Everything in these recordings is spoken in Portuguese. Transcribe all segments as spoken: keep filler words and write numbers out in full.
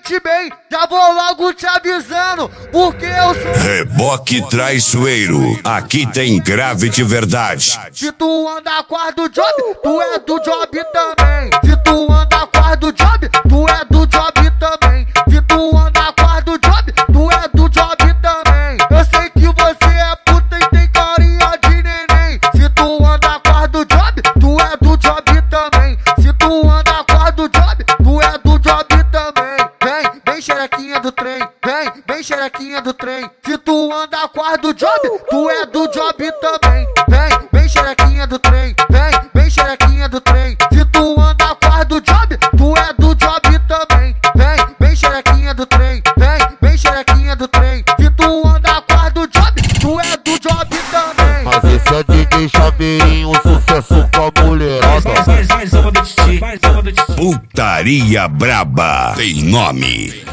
mente bem, já vou logo te avisando, porque eu sou Reboque Traiçoeiro, aqui tem grave de verdade. Se tu anda com as do job, tu é do job também. Se tu anda com as do job, tu é do job também. Se tu anda com as do job, tu é do job também. Eu sei que você é puta e tem carinha de neném. Se tu anda com as do job, tu é do job também. Se tu anda com as do job, tu é do job também. Vem, vem xerequinha do trem, vem, vem xerequinha do trem. Se tu anda com as do job, tu é do job também. Vem, vem xerequinha do trem, vem, vem xerequinha do trem. Se tu anda com as do job, tu é do job também. Vem, vem xerequinha do trem, vem, vem xerequinha do trem. Se tu anda com as do job, tu é do job também. Mas esse é D J Chaveirinho, sucesso com a mulherada. Mais, mais uma do Titi, mais uma do Titi. Putaria braba tem nome.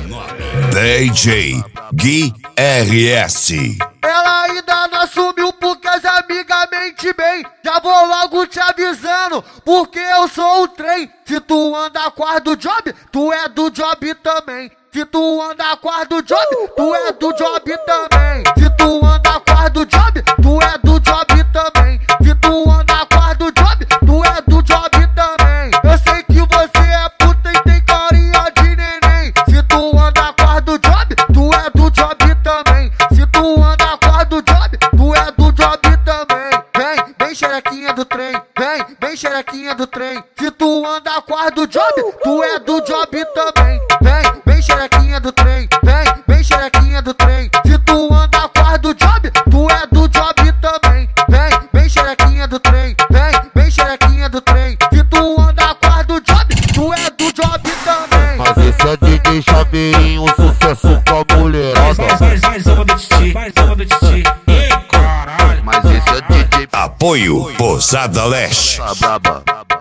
D J Gui R S. Ela ainda não assumiu porque as amigas mente bem. Já vou logo te avisando, porque eu sou o trem. Se tu anda com as do job, tu é do job também. Se tu anda com as do job, tu é do job também. Se tu anda com as do job, tu é do job também. Se tu anda com as do job, tu é do job também. Eu sei que você é puta e tem carinha de neném. Se tu anda com as do job, tu é do job também. Se tu anda com as do job, tu é do job também. Vem, vem xerequinha do trem, vem, vem xerequinha do trem. Se tu anda com as do job, tu é do job também. Vem, vem xerequinha do trem, vem, vem xerequinha do trem. Se tu anda com as do job, tu é do job também. Vem, vem xerequinha do trem, vem, vem xerequinha do trem. Se tu anda com as do job, tu é do job também. Mas esse é D J Chaveirinho, sucesso com a mulherada. Mais, mais, mais uma do Titi, mais uma do Titi. Ih, caralho. Mas esse é D J Apoio Pousada Leste. Braba.